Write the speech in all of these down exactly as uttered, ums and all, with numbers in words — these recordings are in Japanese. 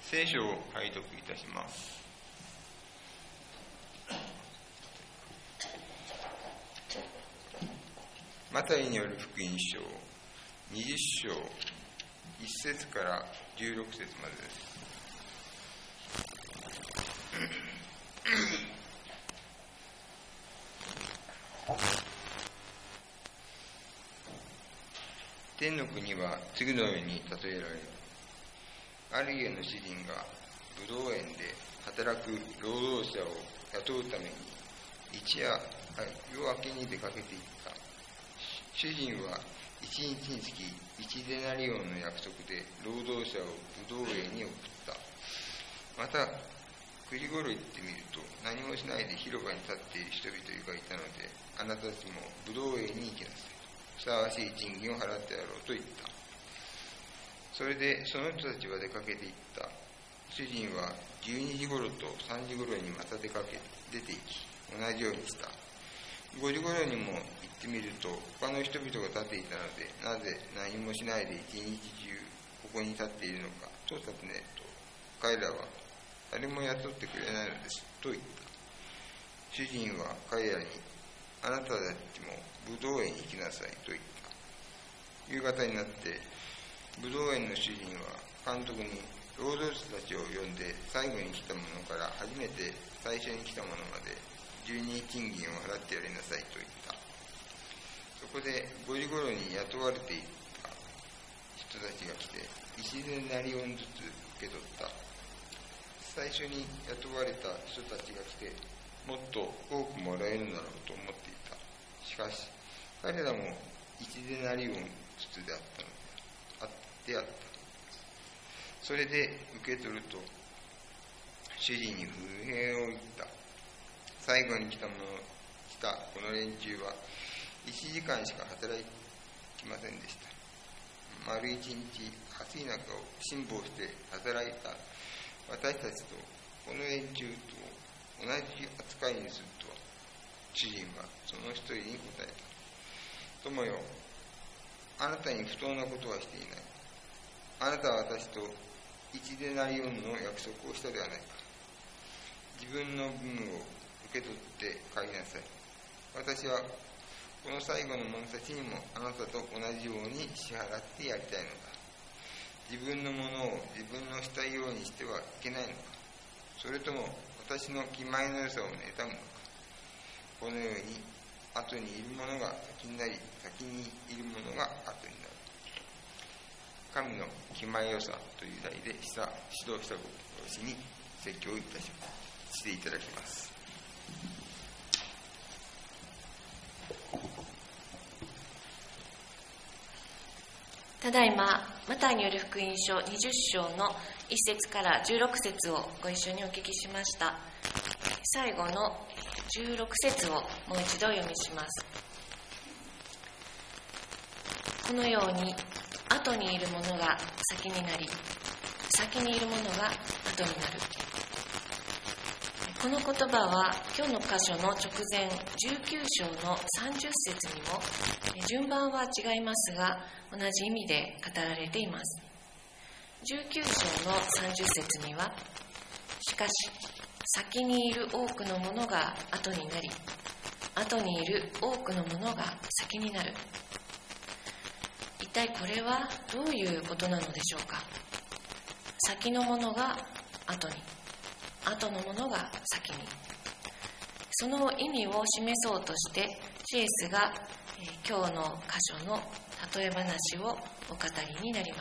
聖書を拝読いたします。マタイによる福音書にじゅっ章いち節からじゅうろく節までです。天の国は次のように例えられる。ある家の主人がぶどう園で働く労働者を雇うために一夜、夜明けに出かけていった。主人は一日につき一デナリオンの約束で労働者をぶどう園に送った。またくじごろ行ってみると、何もしないで広場に立っている人々がいたので、あなたたちもぶどう園に行きなさい。ふさわしい賃金を払ってやろうと言った。それでその人たちは出かけていった。主人はじゅうにじ頃とさんじ頃にまた出かけ出て行き、同じようにした。ごじ頃にも行ってみると、他の人々が立っていたので、なぜ何もしないで一日中ここに立っているのかと尋ねると、彼らは誰も雇ってくれないのですと言った。主人は彼らに、あなたたちもぶどう園に行きなさいと言った。夕方になってぶどう園の主人は監督に労働者たちを呼んで、最後に来た者から初めて最初に来た者まで十二賃金を払ってやりなさいと言った。そこでごじ頃に雇われていた人たちが来て、一デナリオンずつ受け取った。最初に雇われた人たちが来て、もっと多くもらえるだろうと思っていた。しかし彼らも一デナリオンずつであったのであってあった。それで受け取ると、主人に不平を言った。最後に来た者来たこの連中はいちじかんしか働きませんでした。丸一日暑い中を辛抱して働いた私たちとこの連中と同じ扱いにするとは。主人はその一人に答えた。友よ、あなたに不当なことはしていない。あなたは私と一デナリオンの約束をしたではないか。自分の分を受け取って帰りなさい。私はこの最後の者たちにもあなたと同じように支払ってやりたいのだ。自分のものを自分のしたいようにしてはいけないのか。それとも私の気前の良さを妬むのか。このように後にいるものが先になり、先にいるものが後になる。神の気前良さという題でした指導したご教師に説教いたしますしていただきます。 ただいまマタイによる福音書にじゅっ章のいち節からじゅうろく節をご一緒にお聞きしました。最後のじゅうろく節をもう一度お読みします。このように後にいるものが先になり、先にいるものが後になる。この言葉は今日の箇所の直前じゅうきゅう章のさんじゅう節にも順番は違いますが同じ意味で語られています。じゅうきゅう章のさんじゅう節には、しかし先にいる多くのものが後になり、後にいる多くのものが先になる。一体これはどういうことなのでしょうか。先のものが後に、後のものが先に。その意味を示そうとしてシエスが、えー、今日の箇所の例え話をお語りになります。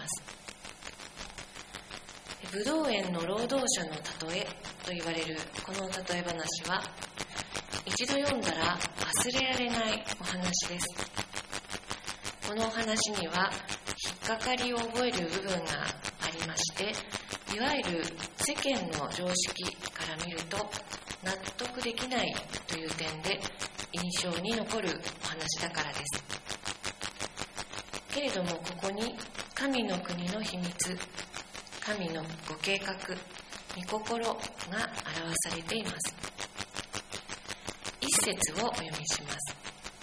ぶどう園の労働者の例えと言われるこの例え話は、一度読んだら忘れられないお話です。このお話には引っかかりを覚える部分がありまして、いわゆる世間の常識から見ると納得できないという点で印象に残るお話だからです。けれどもここに神の国の秘密、神のご計画、御心が表されています。一節をお読みします。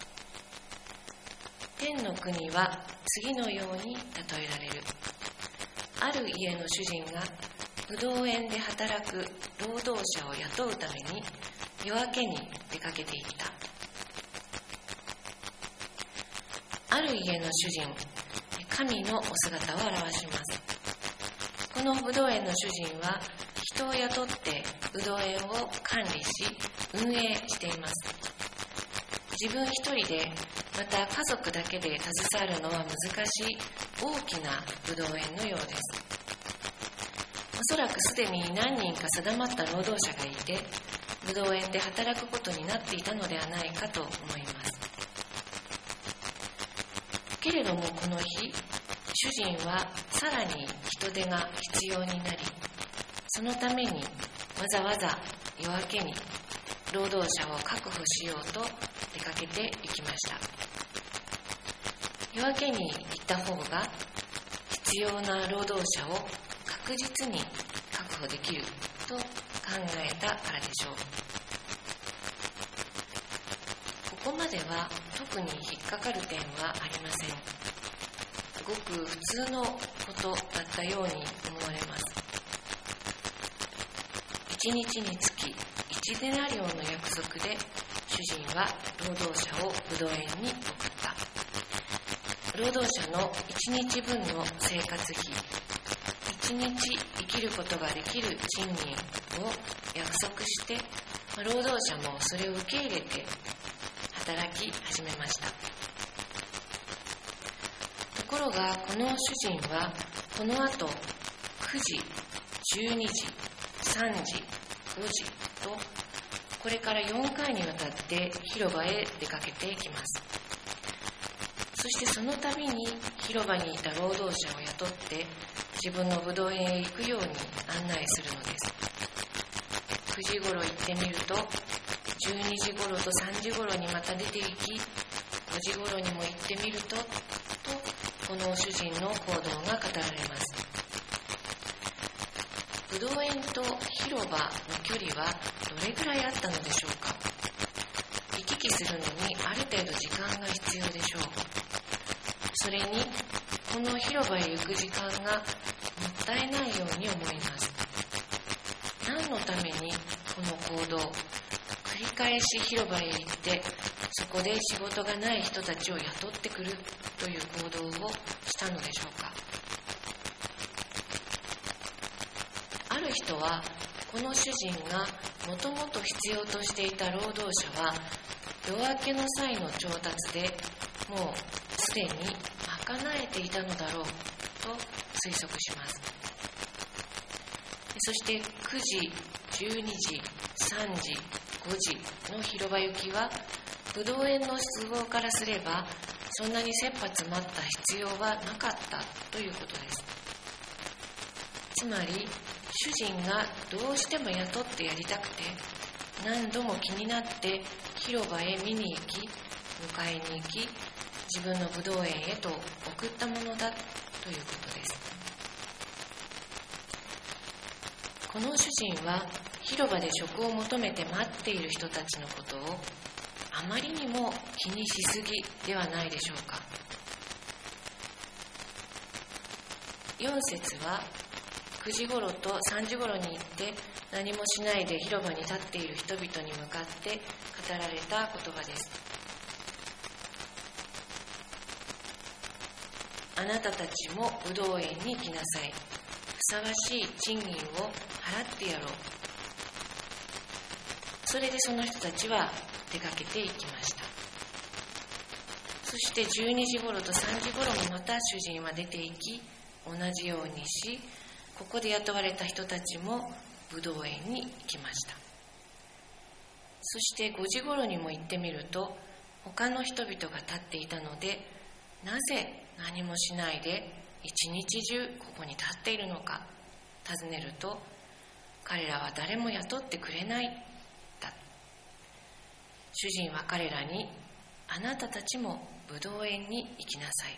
天の国は次のように例えられる。ある家の主人がぶどう園で働く労働者を雇うために夜明けに出かけていった。ある家の主人、神のお姿を表します。このぶどう園の主人は人を雇ってぶどう園を管理し運営しています。自分一人で、また家族だけで携わるのは難しい大きなぶどう園のようです。おそらくすでに何人か定まった労働者がいて、ぶどう園で働くことになっていたのではないかと思います。けれどもこの日、主人はさらに人手が必要になり、そのためにわざわざ夜明けに労働者を確保しようと出かけていきました。夜明けに行った方が必要な労働者を確実に確保できると考えたからでしょう。ここまでは特に引っかかる点はありません。ごく普通のことだったように思われます。一日につき一デナリオンの約束で主人は労働者をぶどう園に送った。労働者の一日分の生活費、一日生きることができる賃金を約束して、労働者もそれを受け入れて働き始めました。ところがこの主人はこの後くじ、じゅうにじ、さんじ、ごじとこれからよんかいにわたって広場へ出かけていきます。そしてその度に広場にいた労働者を雇って自分のぶどう園へ行くように案内するのです。くじごろ行ってみると、じゅうにじごろとさんじごろにまた出て行き、ごじごろにも行ってみると、とこの主人の行動が語られます。ぶどう園と広場の距離はどれくらいあったのでしょうか。行き来するのにある程度時間が必要でしょう。それにこの広場へ行く時間がもったいないように思います。何のためにこの行動、繰り返し広場へ行ってそこで仕事がない人たちを雇ってくるという行動をしたのでしょうか。ある人はこの主人がもともと必要としていた労働者は夜明けの際の調達でもうすでに賄えていたのだろうと推測します。そしてくじ、じゅうにじ、さんじ、ごじの広場行きはぶどう園の都合からすればそんなに切羽詰まった必要はなかったということです。つまり主人がどうしても雇ってやりたくて何度も気になって広場へ見に行き迎えに行き自分のぶどう園へと送ったものだということです。この主人は広場で職を求めて待っている人たちのことをあまりにも気にしすぎではないでしょうか。よん節はくじごろとさんじごろに行って何もしないで広場に立っている人々に向かって語られた言葉です。あなたたちもぶどう園に来なさい。ふさわしい賃金を払ってやろう。それでその人たちは出かけていきました。そしてじゅうにじごろとさんじごろもまた主人は出て行き同じようにし、ここで雇われた人たちもぶどう園に行きました。そしてごじごろにも行ってみると他の人々が立っていたので、なぜ何もしないで一日中ここに立っているのか尋ねると、彼らは誰も雇ってくれないだ。主人は彼らに、あなたたちもぶどう園に行きなさい。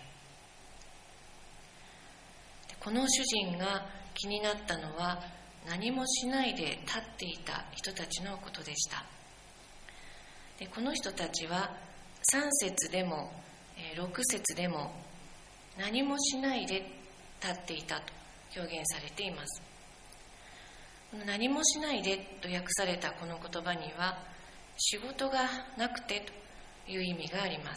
この主人が気になったのは何もしないで立っていた人たちのことでした。でこの人たちはさん節でもろく節でも何もしないで立っていたと表現されています。 この何もしないでと訳されたこの言葉には、仕事がなくてという意味があります。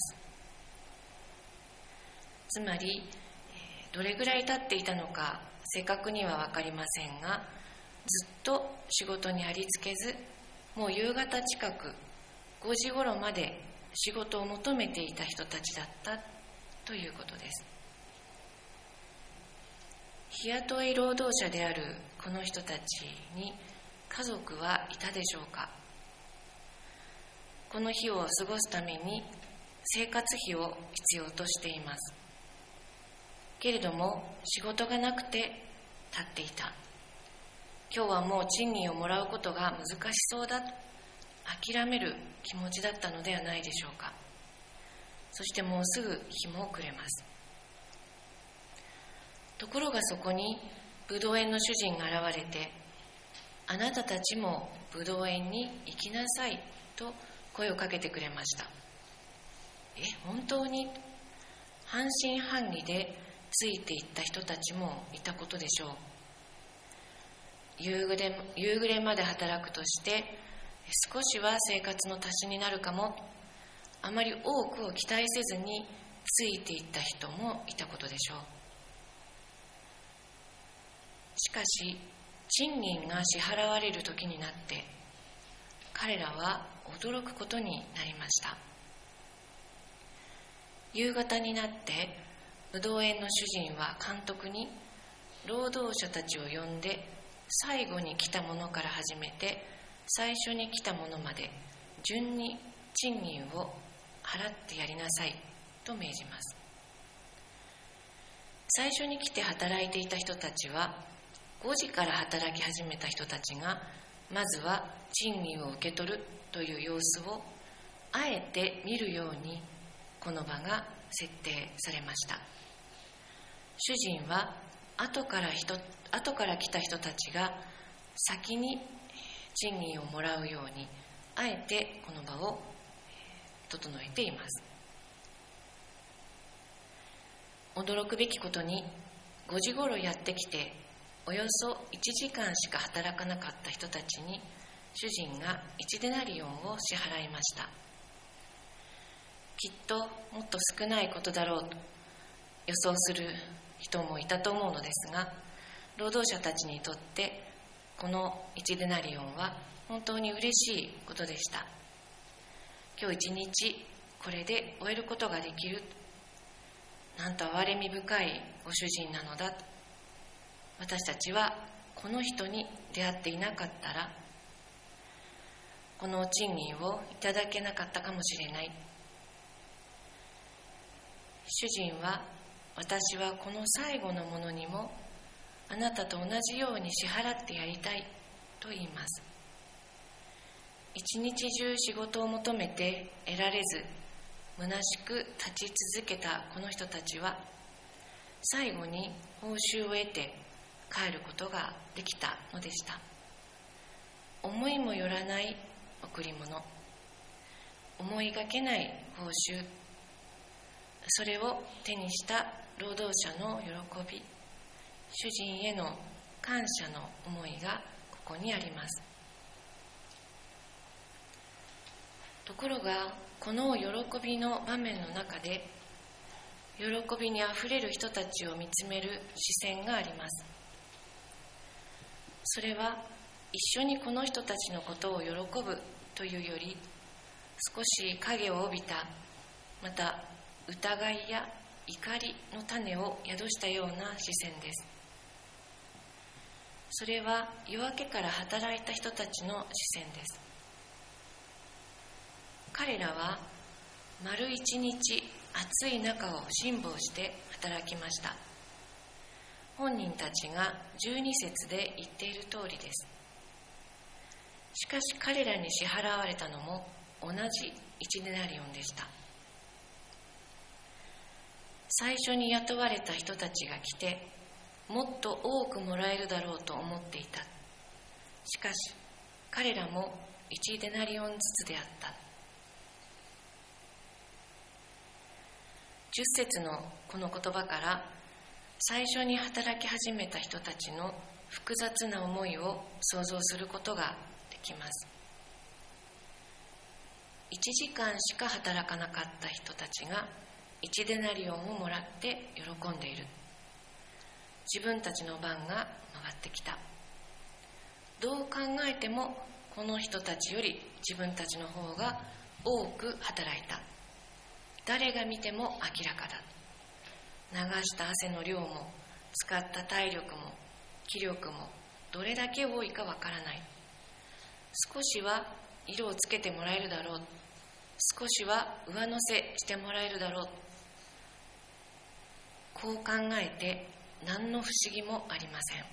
つまり、どれぐらい経っていたのか正確には分かりませんが、ずっと仕事にありつけず、もう夕方近くごじ頃まで仕事を求めていた人たちだったということです。日雇い労働者であるこの人たちに家族はいたでしょうか。この日を過ごすために生活費を必要としています。けれども仕事がなくて立っていた。今日はもう賃金をもらうことが難しそうだと諦める気持ちだったのではないでしょうか。そしてもうすぐ日も暮れます。ところがそこにぶどう園の主人が現れて、あなたたちもぶどう園に行きなさいと声をかけてくれました。え、本当に？半信半疑でついていった人たちもいたことでしょう。夕暮れ、夕暮れまで働くとして少しは生活の足しになるかも、あまり多くを期待せずについていった人もいたことでしょう。しかし賃金が支払われる時になって彼らは驚くことになりました。夕方になってぶどう園の主人は監督に労働者たちを呼んで、最後に来た者から始めて最初に来た者まで順に賃金を払ってやりなさいと命じます。最初に来て働いていた人たちはごじから働き始めた人たちがまずは賃金を受け取るという様子をあえて見るようにこの場が設定されました。主人は後から人、後から来た人たちが先に賃金をもらうようにあえてこの場を整えています。驚くべきことにごじ頃やってきておよそいちじかんしか働かなかった人たちに主人がいちデナリオンを支払いました。きっともっと少ないことだろうと予想する人もいたと思うのですが、労働者たちにとってこのいちデナリオンは本当に嬉しいことでした。今日一日これで終えることができる、なんと憐れみ深いご主人なのだ。私たちはこの人に出会っていなかったらこの賃金をいただけなかったかもしれない。主人は私はこの最後のものにもあなたと同じように支払ってやりたいと言います。一日中仕事を求めて得られず虚しく立ち続けたこの人たちは最後に報酬を得て帰ることができたのでした。思いもよらない贈り物、思いがけない報酬、それを手にした労働者の喜び、主人への感謝の思いがここにあります。ところがこの喜びの場面の中で喜びにあふれる人たちを見つめる視線があります。それは一緒にこの人たちのことを喜ぶというより、少し影を帯びた、また疑いや怒りの種を宿したような視線です。それは夜明けから働いた人たちの視線です。彼らは丸一日暑い中を辛抱して働きました。本人たちがじゅうに節で言っている通りです。しかし彼らに支払われたのも同じいちデナリオンでした。最初に雇われた人たちが来てもっと多くもらえるだろうと思っていた。しかし彼らもいちデナリオンずつであった。じゅっ節のこの言葉から最初に働き始めた人たちの複雑な思いを想像することができます。いちじかんしか働かなかった人たちがいちデナリオンをもらって喜んでいる。自分たちの番が回ってきた。どう考えてもこの人たちより自分たちの方が多く働いた。誰が見ても明らかだ。流した汗の量も使った体力も気力もどれだけ多いかわからない。少しは色をつけてもらえるだろう。少しは上乗せしてもらえるだろう。こう考えて何の不思議もありません。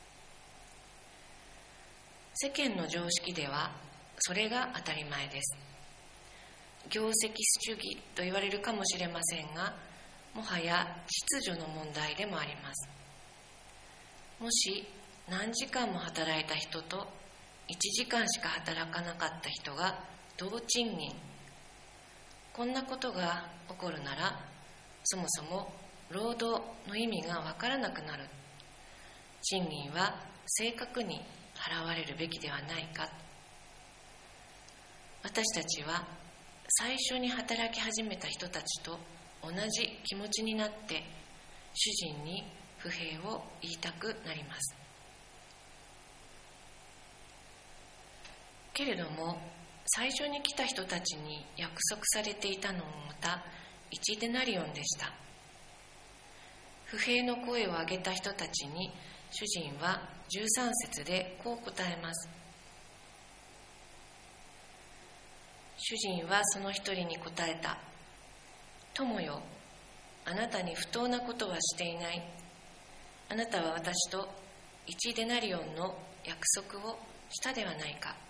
世間の常識ではそれが当たり前です。業績主義と言われるかもしれませんが、もはや秩序の問題でもあります。もし何時間も働いた人といちじかんしか働かなかった人が同賃金、こんなことが起こるなら、そもそも労働の意味がわからなくなる。賃金は正確に払われるべきではないか。私たちは最初に働き始めた人たちと同じ気持ちになって主人に不平を言いたくなります。けれども最初に来た人たちに約束されていたのもまたいちデナリオンでした。不平の声を上げた人たちに主人はじゅうさん節でこう答えます。主人はその一人に答えた。友よ、あなたに不当なことはしていない。あなたは私といちデナリオンの約束をしたではないか。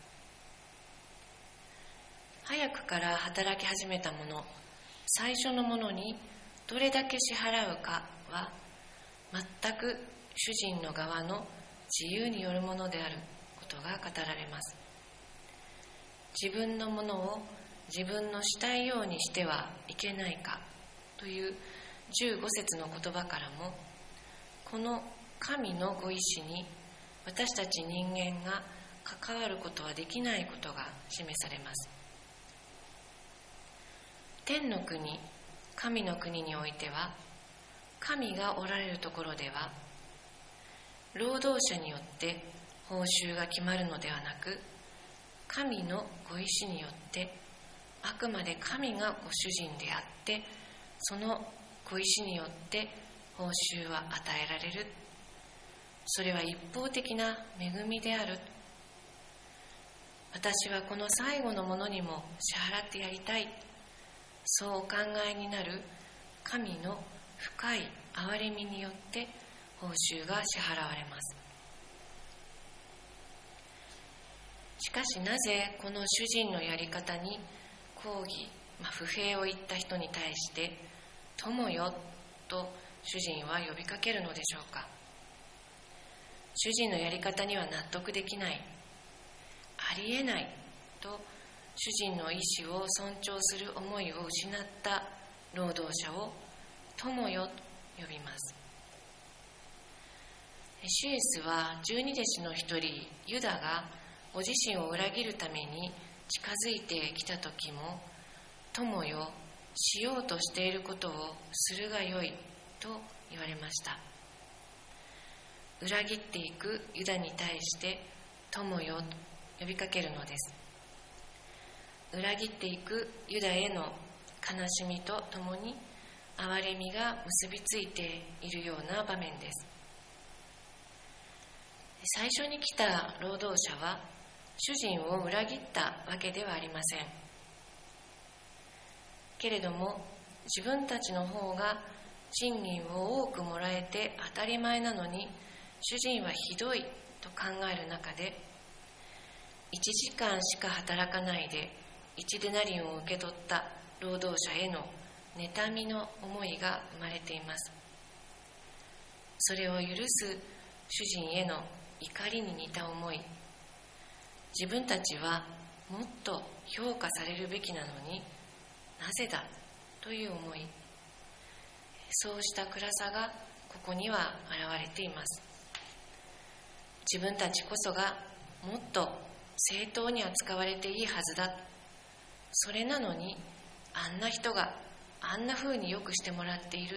早くから働き始めたもの、最初のものにどれだけ支払うかは全く主人の側の自由によるものであることが語られます。自分のものを自分のしたいようにしてはいけないかというじゅうご節の言葉からも、この神のご意志に私たち人間が関わることはできないことが示されます。天の国、神の国においては、神がおられるところでは、労働者によって報酬が決まるのではなく、神のご意志によってあくまで神がご主人であって、そのご意志によって報酬は与えられる。それは一方的な恵みである。私はこの最後のものにも支払ってやりたい。そうお考えになる神の深い憐れみによって報酬が支払われます。しかしなぜこの主人のやり方に抗議、まあ、不平を言った人に対して友よと主人は呼びかけるのでしょうか。主人のやり方には納得できない、ありえないと主人の意志を尊重する思いを失った労働者を友よと呼びます。シエスは十二弟子の一人ユダがご自身を裏切るために近づいてきた時も、友よ、しようとしていることをするがよいと言われました。裏切っていくユダに対して友よと呼びかけるのです。裏切っていくユダへの悲しみとともに憐れみが結びついているような場面です。最初に来た労働者は主人を裏切ったわけではありません。けれども自分たちの方が賃金を多くもらえて当たり前なのに主人はひどいと考える中で、いちじかんしか働かないでいちデナリオンを受け取った労働者への妬みの思いが生まれています。それを許す主人への怒りに似た思い、自分たちはもっと評価されるべきなのになぜだという思い、そうした暗さがここには現れています。 自分たちこそがもっと正当に扱われていいはずだ。それなのにあんな人があんな風によくしてもらっている。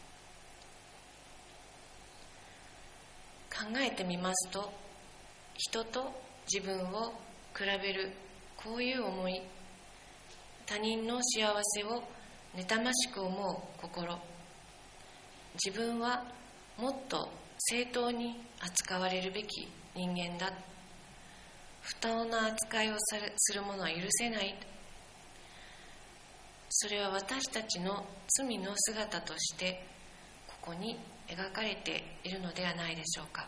考えてみますと、人と自分を比べるこういう思い、他人の幸せを妬ましく思う心、自分はもっと正当に扱われるべき人間だ、不当な扱いをする者は許せない、それは私たちの罪の姿としてここに描かれているのではないでしょうか。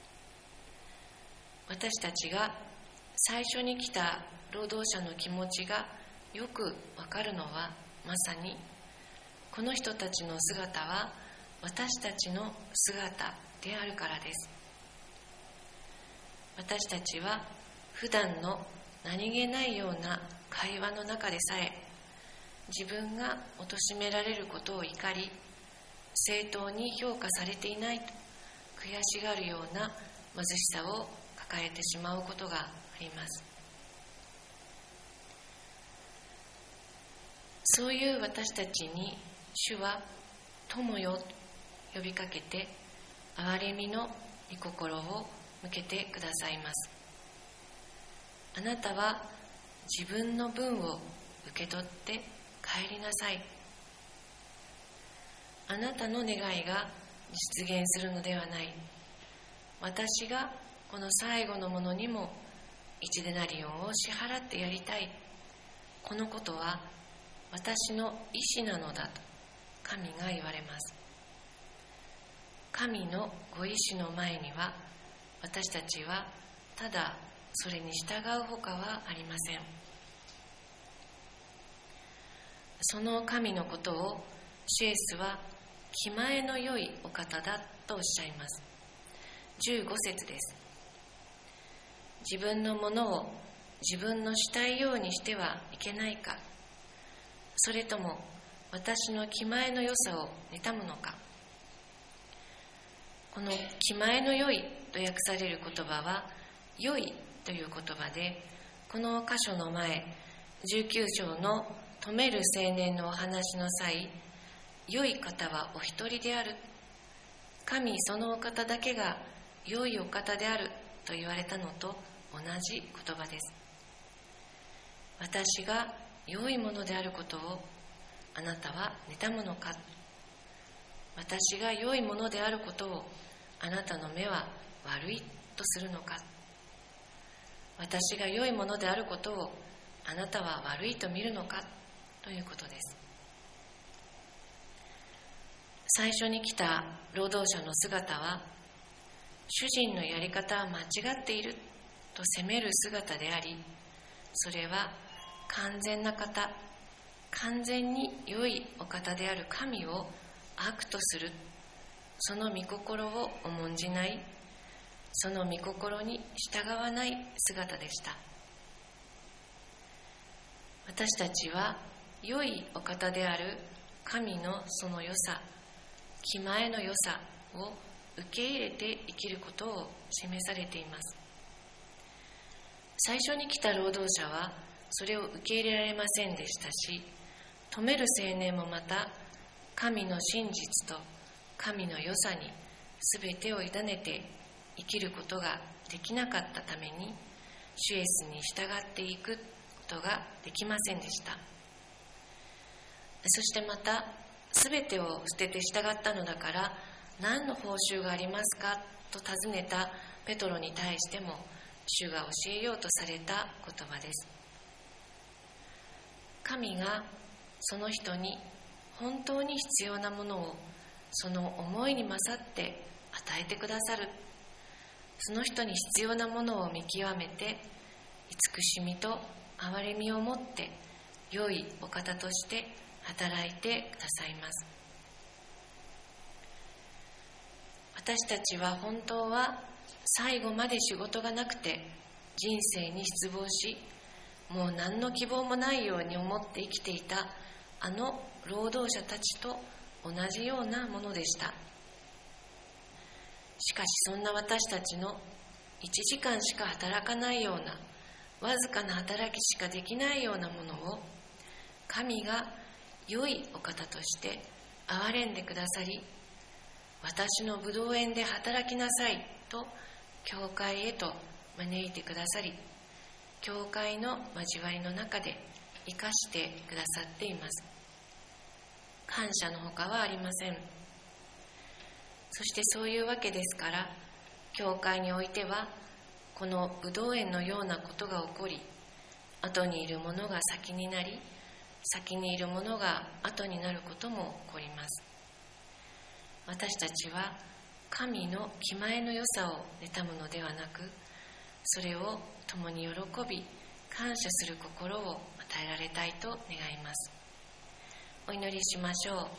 私たちが最初に来た労働者の気持ちがよくわかるのは、まさにこの人たちの姿は私たちの姿であるからです。私たちは普段の何気ないような会話の中でさえ、自分が貶められることを怒り、正当に評価されていないと悔しがるような貧しさを抱えてしまうことがあります。そういう私たちに主は友よと呼びかけて、憐れみの御心を向けてくださいます。あなたは自分の分を受け取って帰りなさい。あなたの願いが実現するのではない。私がこの最後のものにも一デナリオンを支払ってやりたい。このことは私の意志なのだと神が言われます。神のご意志の前には私たちはただそれに従うほかはありません。その神のことをシュエスは気前の良いお方だとおっしゃいます。じゅうご節です。自分のものを自分のしたいようにしてはいけないか、それとも私の気前の良さを妬むのか。この気前の良いと訳される言葉は良いという言葉で、この箇所の前じゅうきゅう章の富める青年のお話の際、良い方はお一人である、神そのお方だけが良いお方であると言われたのと同じ言葉です。私が良いものであることをあなたは妬むのか。私が良いものであることをあなたの目は悪いとするのか。私が良いものであることをあなたは悪いと見るのかということです。最初に来た労働者の姿は、主人のやり方は間違っていると責める姿であり、それは完全な方、完全に良いお方である神を悪とする、その御心を重んじない、その御心に従わない姿でした。私たちは良いお方である神のその良さ、気前の良さを受け入れて生きることを示されています。最初に来た労働者はそれを受け入れられませんでしたし、富める青年もまた神の真実と神の良さに全てを委ねて生きることができなかったために、主イエスに従っていくことができませんでした。そしてまた、全てを捨てて従ったのだから何の報酬がありますかと尋ねたペトロに対しても、主が教えようとされた言葉です。神がその人に本当に必要なものをその思いに勝って与えてくださる。その人に必要なものを見極めて、慈しみと憐れみをもって良いお方として働いてくださいます。私たちは本当は最後まで仕事がなくて人生に失望し、もう何の希望もないように思って生きていたあの労働者たちと同じようなものでした。しかしそんな私たちのいちじかんしか働かないような、わずかな働きしかできないようなものを、神が良いお方として憐れんでくださり、私の葡萄園で働きなさいと教会へと招いてくださり、教会の交わりの中で生かしてくださっています。感謝のほかはありません。そしてそういうわけですから、教会においてはこの葡萄園のようなことが起こり、後にいるものが先になり、先にいるものが後になることも起こります。私たちは神の気前の良さを妬むのではなく、それを共に喜び感謝する心を与えられたいと願います。お祈りしましょう。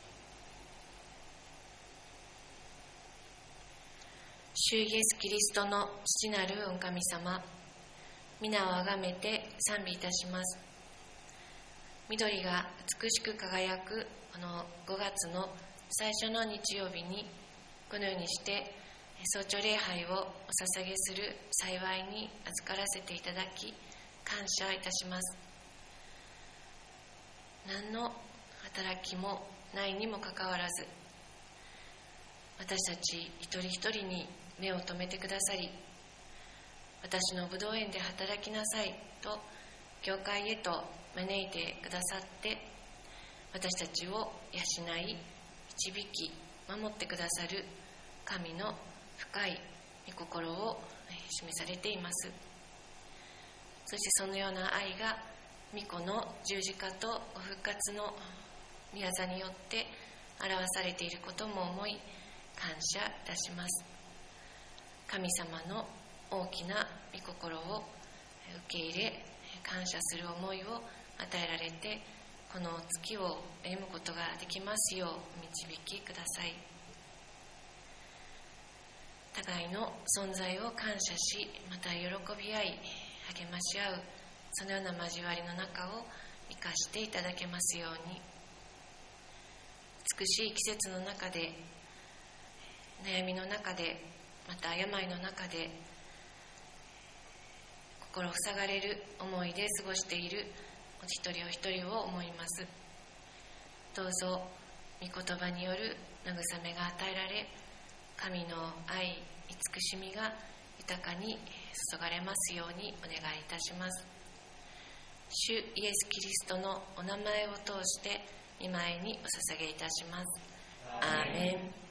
主イエスキリストの父なる御神様、皆をあがめて賛美いたします。緑が美しく輝くこのごがつの最初の日曜日に、このようにして早朝礼拝をお捧げする幸いに預からせていただき、感謝いたします。何の働きもないにもかかわらず、私たち一人一人に目を留めてくださり、私の葡萄園で働きなさいと教会へと招いてくださって、私たちを養い導き守ってくださる神の深い御心を示されています。そしてそのような愛が御子の十字架とご復活の御業によって表されていることも思い感謝いたします。神様の大きな御心を受け入れ感謝する思いを与えられて、この月を歩むことができますようお導きください。互いの存在を感謝し、また喜び合い励まし合う、そのような交わりの中を生かしていただけますように。美しい季節の中で、悩みの中で、また病の中で心塞がれる思いで過ごしているお一人お一人を思います。どうぞ御言葉による慰めが与えられ、神の愛、慈しみが豊かに注がれますようにお願いいたします。主イエスキリストのお名前を通して御前にお捧げいたします。アーメン。